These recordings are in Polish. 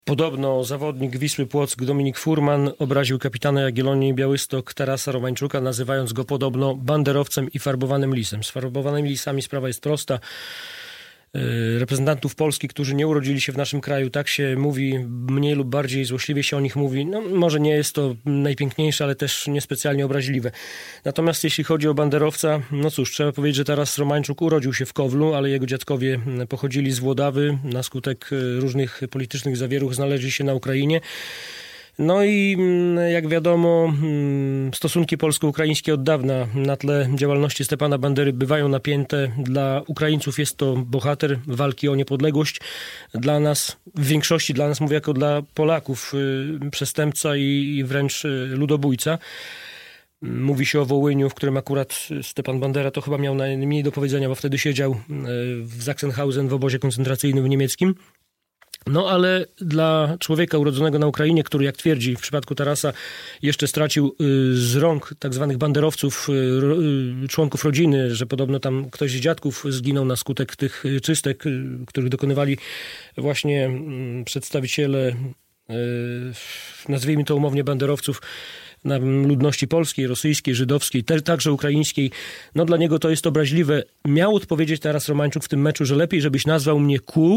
Podobno zawodnik Wisły Płock Dominik Furman obraził kapitana Jagiellonii Białystok Tarasa Romańczuka, nazywając go podobno banderowcem i farbowanym lisem. Z farbowanymi lisami sprawa jest prosta. Reprezentantów Polski, którzy nie urodzili się w naszym kraju, tak się mówi, mniej lub bardziej złośliwie się o nich mówi. No, może nie jest to najpiękniejsze, ale też niespecjalnie obraźliwe. Natomiast jeśli chodzi o banderowca, no cóż, trzeba powiedzieć, że Taras Romańczuk urodził się w Kowlu, ale jego dziadkowie pochodzili z Włodawy. Na skutek różnych politycznych zawieruch znaleźli się na Ukrainie. No i jak wiadomo, stosunki polsko-ukraińskie od dawna na tle działalności Stepana Bandery bywają napięte. Dla Ukraińców jest to bohater walki o niepodległość. Dla nas, w większości dla nas, mówię jako dla Polaków, przestępca i wręcz ludobójca. Mówi się o Wołyniu, w którym akurat Stepan Bandera to chyba miał najmniej do powiedzenia, bo wtedy siedział w Sachsenhausen w obozie koncentracyjnym niemieckim. No ale dla człowieka urodzonego na Ukrainie, który, jak twierdzi w przypadku Tarasa, jeszcze stracił z rąk tak zwanych banderowców, członków rodziny, że podobno tam ktoś z dziadków zginął na skutek tych czystek, których dokonywali właśnie przedstawiciele, nazwijmy to umownie, banderowców na ludności polskiej, rosyjskiej, żydowskiej, także ukraińskiej. No dla niego to jest obraźliwe. Miał odpowiedzieć Taras Romańczuk w tym meczu, że lepiej, żebyś nazwał mnie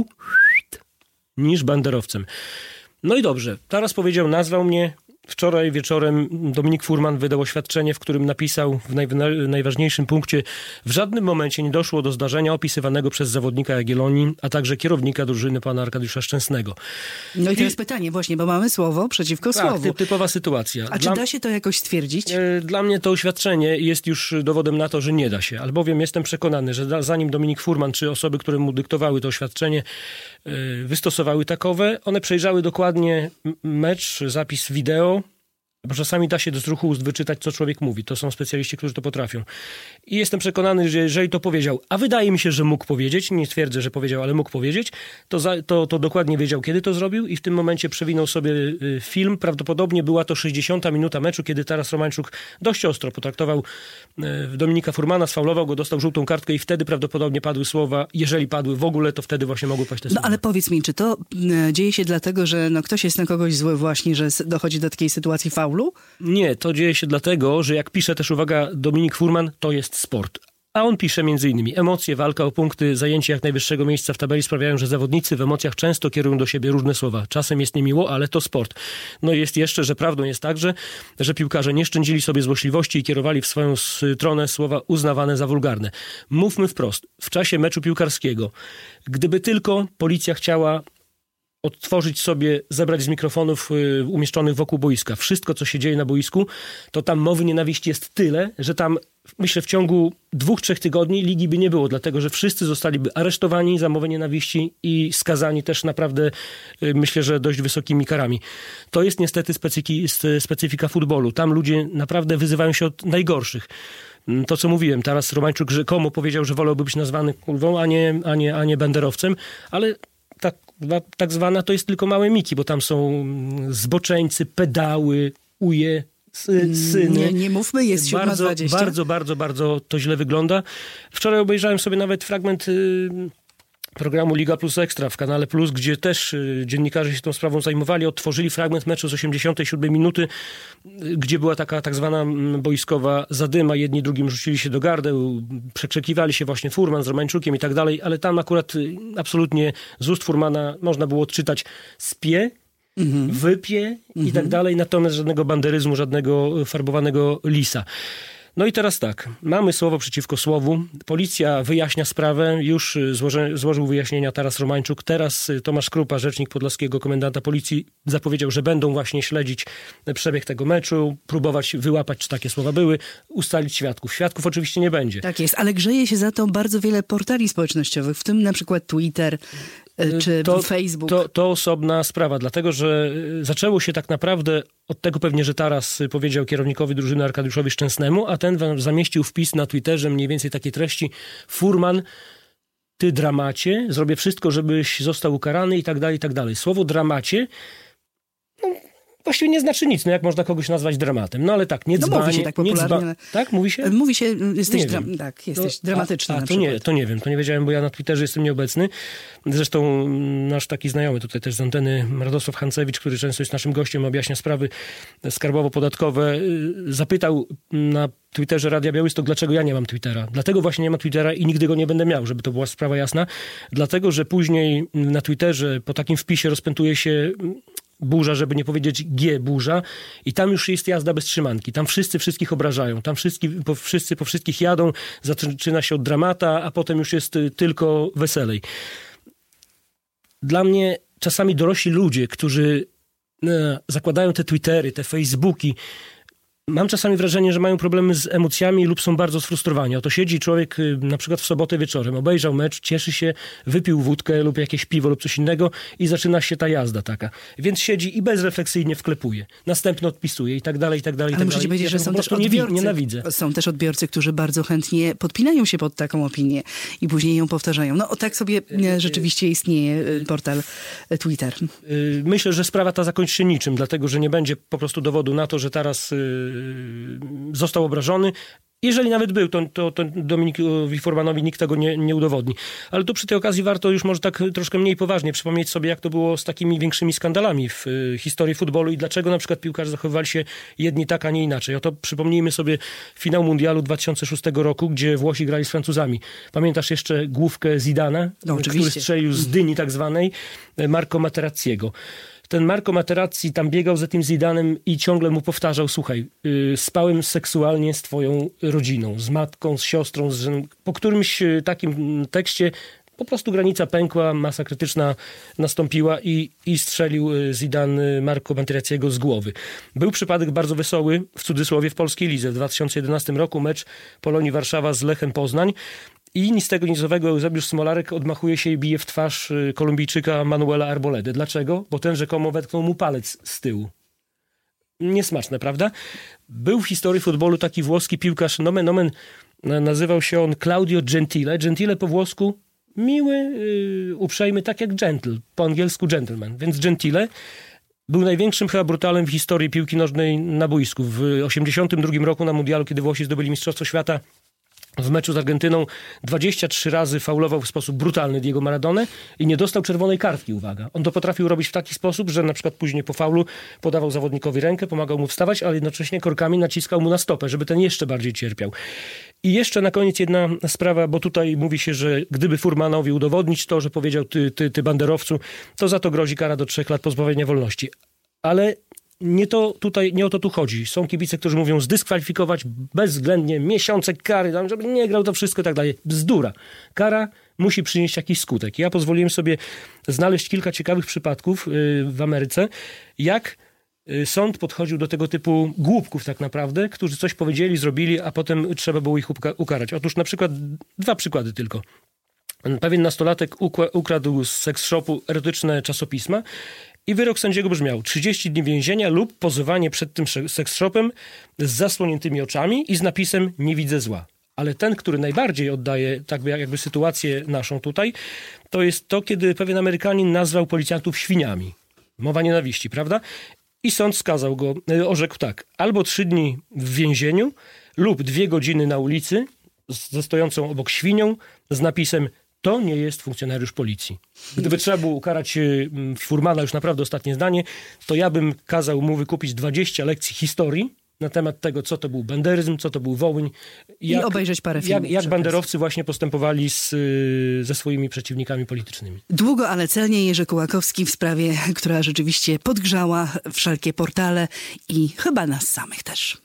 niż banderowcem. No i dobrze. Taras powiedział, nazwał mnie. Wczoraj wieczorem Dominik Furman wydał oświadczenie, w którym napisał w najważniejszym punkcie: w żadnym momencie nie doszło do zdarzenia opisywanego przez zawodnika Jagiellonii, a także kierownika drużyny pana Arkadiusza Szczęsnego. No i to jest pytanie właśnie, bo mamy słowo przeciwko słowu. Tak, typowa sytuacja. A czy da się to jakoś stwierdzić? Dla mnie to oświadczenie jest już dowodem na to, że nie da się. Albowiem jestem przekonany, że zanim Dominik Furman czy osoby, które mu dyktowały to oświadczenie, wystosowały takowe, one przejrzały dokładnie mecz, zapis wideo, bo czasami da się z ruchu ust wyczytać, co człowiek mówi. To są specjaliści, którzy to potrafią. I jestem przekonany, że jeżeli to powiedział, a wydaje mi się, że mógł powiedzieć, nie twierdzę, że powiedział, ale mógł powiedzieć, to dokładnie wiedział, kiedy to zrobił i w tym momencie przewinął sobie film. Prawdopodobnie była to 60. minuta meczu, kiedy Taras Romańczuk dość ostro potraktował Dominika Furmana, sfaulował go, dostał żółtą kartkę i wtedy prawdopodobnie padły słowa, jeżeli padły w ogóle, to wtedy właśnie mogły paść te słowa. No ale powiedz mi, czy to dzieje się dlatego, że ktoś jest na kogoś zły właśnie, że dochodzi do takiej sytuacji faulu? Nie, to dzieje się dlatego, że jak pisze też, uwaga, Dominik Furman, to jest sport. A on pisze m.in. emocje, walka o punkty, zajęcie jak najwyższego miejsca w tabeli sprawiają, że zawodnicy w emocjach często kierują do siebie różne słowa. Czasem jest niemiło, ale to sport. No i jest jeszcze, że prawdą jest także, że piłkarze nie szczędzili sobie złośliwości i kierowali w swoją stronę słowa uznawane za wulgarne. Mówmy wprost, w czasie meczu piłkarskiego, gdyby tylko policja chciała odtworzyć sobie, zebrać z mikrofonów umieszczonych wokół boiska wszystko, co się dzieje na boisku, to tam mowy nienawiści jest tyle, że tam, myślę, w ciągu 2-3 tygodni ligi by nie było, dlatego że wszyscy zostaliby aresztowani za mowę nienawiści i skazani też naprawdę, myślę, że dość wysokimi karami. To jest niestety specyfika futbolu. Tam ludzie naprawdę wyzywają się od najgorszych. To, co mówiłem, Taras Romańczuk rzekomo powiedział, że wolałby być nazwany kurwą, a nie banderowcem, ale tak zwana to jest tylko małe miki, bo tam są zboczeńcy, pedały, uje, syny. Nie mówmy, jest 7:20. Bardzo to źle wygląda. Wczoraj obejrzałem sobie nawet fragment programu Liga Plus Ekstra w Kanale Plus, gdzie też dziennikarze się tą sprawą zajmowali. Odtworzyli fragment meczu z 87 minuty, gdzie była taka tak zwana boiskowa zadyma. Jedni drugim rzucili się do gardeł, przekrzykiwali się właśnie Furman z Romańczukiem i tak dalej, ale tam akurat absolutnie z ust Furmana można było odczytać spie, wypie i tak dalej, natomiast żadnego banderyzmu, żadnego farbowanego lisa. No i teraz tak, mamy słowo przeciwko słowu. Policja wyjaśnia sprawę, już złożył wyjaśnienia Taras Romańczuk. Teraz Tomasz Krupa, rzecznik podlaskiego komendanta policji, zapowiedział, że będą właśnie śledzić przebieg tego meczu, próbować wyłapać, czy takie słowa były, ustalić świadków. Świadków oczywiście nie będzie. Tak jest, ale grzeje się za to bardzo wiele portali społecznościowych, w tym na przykład Twitter czy Facebook. To osobna sprawa, dlatego że zaczęło się tak naprawdę od tego pewnie, że Taras powiedział kierownikowi drużyny Arkadiuszowi Szczęsnemu, a ten zamieścił wpis na Twitterze mniej więcej takiej treści: Furman, ty dramacie, zrobię wszystko, żebyś został ukarany i tak dalej, i tak dalej. Słowo dramacie, właściwie nie znaczy nic. No jak można kogoś nazwać dramatem? No ale tak, nie dzbanie. Mówi się tak popularnie. Tak, mówi się? Mówi się, jesteś, jesteś dramatyczny na to przykład. To nie wiem, to nie wiedziałem, bo ja na Twitterze jestem nieobecny. Zresztą nasz taki znajomy tutaj też z anteny, Radosław Hancewicz, który często jest naszym gościem, objaśnia sprawy skarbowo-podatkowe, zapytał na Twitterze Radia Białystok, dlaczego ja nie mam Twittera. Dlatego właśnie nie mam Twittera i nigdy go nie będę miał, żeby to była sprawa jasna. Dlatego, że później na Twitterze po takim wpisie rozpętuje się burza, żeby nie powiedzieć burza i tam już jest jazda bez trzymanki. Tam wszyscy wszystkich obrażają. Tam wszyscy po wszystkich jadą. Zaczyna się od dramata, a potem już jest tylko weselej. Dla mnie czasami dorośli ludzie, którzy zakładają te Twittery, te Facebooki, mam czasami wrażenie, że mają problemy z emocjami lub są bardzo sfrustrowani. Oto siedzi człowiek na przykład w sobotę wieczorem, obejrzał mecz, cieszy się, wypił wódkę lub jakieś piwo lub coś innego i zaczyna się ta jazda taka. Więc siedzi i bezrefleksyjnie wklepuje. Następno odpisuje i tak dalej, i tak dalej. Ale muszę ci powiedzieć, że są też odbiorcy. Nienawidzę. Są też odbiorcy, którzy bardzo chętnie podpinają się pod taką opinię i później ją powtarzają. No tak sobie rzeczywiście istnieje portal Twitter. Myślę, że sprawa ta zakończy się niczym, dlatego, że nie będzie po prostu dowodu na to, że teraz został obrażony. Jeżeli nawet był, to Dominikowi Furmanowi nikt tego nie udowodni. Ale tu przy tej okazji warto już może tak troszkę mniej poważnie przypomnieć sobie, jak to było z takimi większymi skandalami w historii futbolu i dlaczego na przykład piłkarze zachowywali się jedni tak, a nie inaczej. Oto przypomnijmy sobie finał mundialu 2006 roku, gdzie Włosi grali z Francuzami. Pamiętasz jeszcze główkę Zidana, który strzelił z dyni tak zwanej, Marco Materazziego. Ten Marco Materazzi tam biegał za tym Zidanem i ciągle mu powtarzał, słuchaj, spałem seksualnie z twoją rodziną, z matką, z siostrą, po którymś takim tekście po prostu granica pękła, masa krytyczna nastąpiła i strzelił Zidane Marco Materazziego z głowy. Był przypadek bardzo wesoły, w cudzysłowie, w polskiej lidze. W 2011 roku mecz Polonii Warszawa z Lechem Poznań. I nic z tego nicowego Eusebiusz Smolarek odmachuje się i bije w twarz Kolumbijczyka Manuela Arboledy. Dlaczego? Bo ten rzekomo wetknął mu palec z tyłu. Niesmaczne, prawda? Był w historii futbolu taki włoski piłkarz, nomen omen, nazywał się on Claudio Gentile. Gentile po włosku miły, uprzejmy, tak jak gentle, po angielsku gentleman. Więc Gentile był największym chyba brutalem w historii piłki nożnej na boisku. W 1982 roku na mundialu, kiedy Włosi zdobyli Mistrzostwo Świata, w meczu z Argentyną 23 razy faulował w sposób brutalny Diego Maradonę i nie dostał czerwonej kartki, uwaga. On to potrafił robić w taki sposób, że na przykład później po faulu podawał zawodnikowi rękę, pomagał mu wstawać, ale jednocześnie korkami naciskał mu na stopę, żeby ten jeszcze bardziej cierpiał. I jeszcze na koniec jedna sprawa, bo tutaj mówi się, że gdyby Furmanowi udowodnić to, że powiedział ty banderowcu, to za to grozi kara do 3 lat pozbawienia wolności. Ale nie o to tu chodzi. Są kibice, którzy mówią zdyskwalifikować bezwzględnie, miesiące kary, żeby nie grał, to wszystko i tak dalej. Bzdura. Kara musi przynieść jakiś skutek. Ja pozwoliłem sobie znaleźć kilka ciekawych przypadków w Ameryce, jak sąd podchodził do tego typu głupków tak naprawdę, którzy coś powiedzieli, zrobili, a potem trzeba było ich ukarać. Otóż na przykład 2 przykłady tylko. Pewien nastolatek ukradł z seks shopu erotyczne czasopisma i wyrok sędziego brzmiał 30 dni więzienia lub pozowanie przed tym seks shopem z zasłoniętymi oczami i z napisem nie widzę zła. Ale ten, który najbardziej oddaje tak jakby sytuację naszą tutaj, to jest to, kiedy pewien Amerykanin nazwał policjantów świniami. Mowa nienawiści, prawda? I sąd skazał go, orzekł tak, albo 3 dni w więzieniu lub 2 godziny na ulicy ze stojącą obok świnią z napisem to nie jest funkcjonariusz policji. Gdyby trzeba było ukarać Furmana, już naprawdę ostatnie zdanie, to ja bym kazał mu wykupić 20 lekcji historii na temat tego, co to był banderyzm, co to był Wołyń. I obejrzeć parę filmów. Jak banderowcy właśnie postępowali ze swoimi przeciwnikami politycznymi. Długo, ale celnie Jerzy Kołakowski w sprawie, która rzeczywiście podgrzała wszelkie portale i chyba nas samych też.